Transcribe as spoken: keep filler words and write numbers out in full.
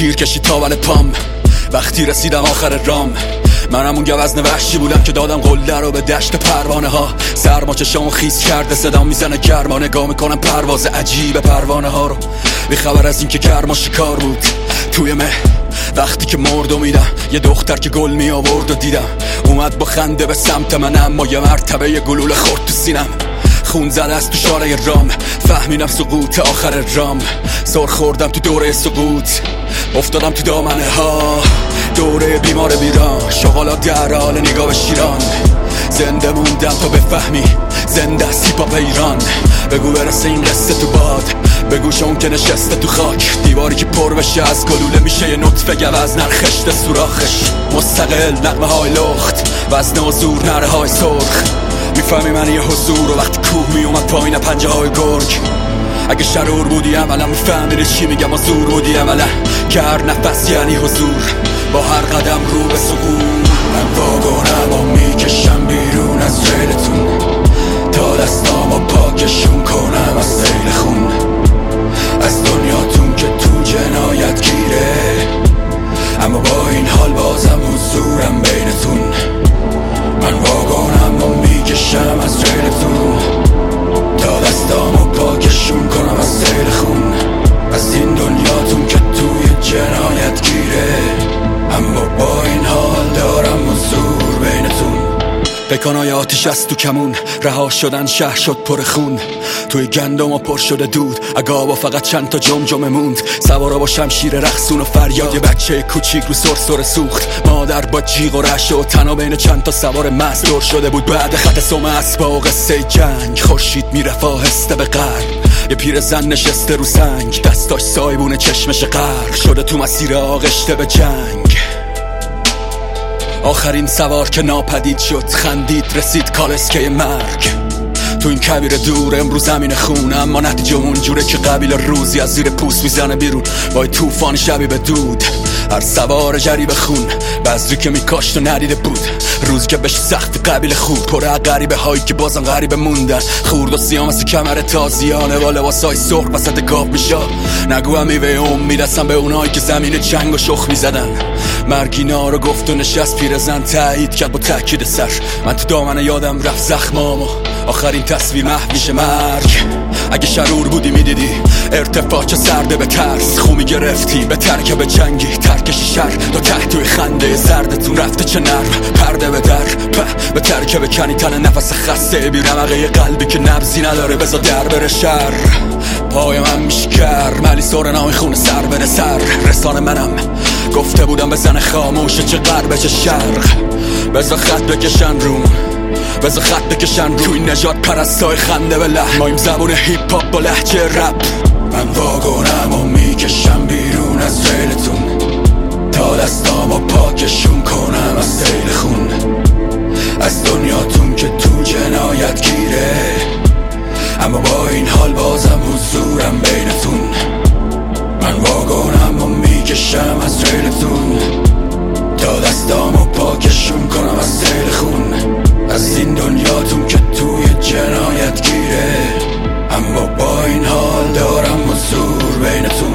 تیر کشید تاول پام وقتی رسیدم آخر رام. منم اون گوزن وحشی بودم که دادم قله رو به دشت پروانه ها. سرما چشامو خیس کرده صدام میزنه گرما، نگاه میکنم پرواز عجیب پروانه ها رو، بی خبر از این که گرما شکار بود توی مه. وقتی که مرد و میدم یه دختر که گل می آورد و دیدم اومد با خنده به سمت من، اما یه مرتبه یه گلوله خورد تو سینم. خون زده است تو شارع رام، فهمیدم سقوط آخر رام. سر خوردم تو دوره سقوط، افتادم تو دامنه ها. دوره بیمار بیران، شغالات در حال نگاه به شیران. زنده موندم تا بفهمی زنده است هیپ هاپ ایران. بگو برسه این قصه تو باد، بگو شون که نشسته تو خاک. دیواری که پر بشه از گلوله میشه یه نطفه گوز نرخشته سوراخش. مستقل نغمه های لخت، وزن و زور نره های سرخ. میفهمی من یه حضور و وقتی کوه میومد پایین پنجه های گرگ. اگه شرور بودی عملا میفهمیدی چی میگم و زور بودی عملا که هر نفس یعنی حضور با هر قدم رو به سقوط. من واگنم و میکشم بیرون از ریلتون تا دستامو پاکشون کنم از سیل خون. از دنیاتون که تو جنایت گیره، اما با این حال بازم حضورم بینتون. من واگنم و میکشم از ریلتون تا دستامو پاکشون کنم از سیل خون. از این دنیاتون که توی جنایت گیره، اما با این حال دارم حضور بینتون. بکنای آتیش از تو کمون، رها شدن شهر شد پر خون. توی گندم و پر شده دود، اگابا فقط چند تا جمجمه موند. سوارا با شمشیر رقصون و فریاد، یه بچه کوچیک رو سر سر سوخت. مادر با جیغ و رعشه و تنها بین چند تا سوار مست دور شده بود. بعد خط سم اسباق قصه جنگ، خورشید میرفت آهسته به غرب. یه پیرزن نشسته رو سنگ، دستاش سایبون چشمش غرق شده تو مسیر آغشته به جنگ. آخرین سوار که ناپدید شد، خندید رسید کالسکه مرگ. تو این کبیر دور امروز زمین خون، اما نتیجه اونجوره که قبیل روزی از زیر پوست میزنه بیرون با طوفان شبی به دود. هر سوار جریب خون، بذری که میکاشت و ندیده بود. روزی که بهش سخت قبیل خوب، پر غریبه هایی که بازم غریبه موندن. خورد و سیاه مثل کمر تازیانه با لباسای سرخ وسط گاف میشه. نگو هم میوه امید هستم به اونایی که زمین جنگ و شخ میزدن. مرگینا رو گفت و نشست پیرزن تایید کرد با تاکید سر. من تو دامنه یادم رفت زخمامو، آخرین تصویر محو میشه مرگ. اگه شرور بودی میدیدی ارتفاع چه سرده به ترس. خومی گرفتی به ترکب جنگی، ترکشی شر تا ته توی خنده زردتون رفته چه نرم. پرده به در په به ترکب کنی تن نفس خسته بی رمقه قلبی که نبزی نداره بزا در بره شر. پای من میشکر ملی سورنای خون سر بره سر. رسانه منم گفته بودم بزن خاموشه چه غرب چه شرق. بزا خط بکشن روم، بزا خط بکشن رو توی نجات پرستای خنده به لحن. ما این زبون هیپ هاپ با لحجه رپ. من واگنم و میکشم بیرون از ریلتون تا دستامو پاکشون کنم از سیل خون. از دنیاتون که تو جنایت گیره، اما با این حال بازم حضورم بینتون. من واگنم و میکشم از ریلتون تا دستامو پاکشون کنم از سیل خون. از این دنیاتون که توی جنایت گیره، اما با این حال دارم حضور بینتون.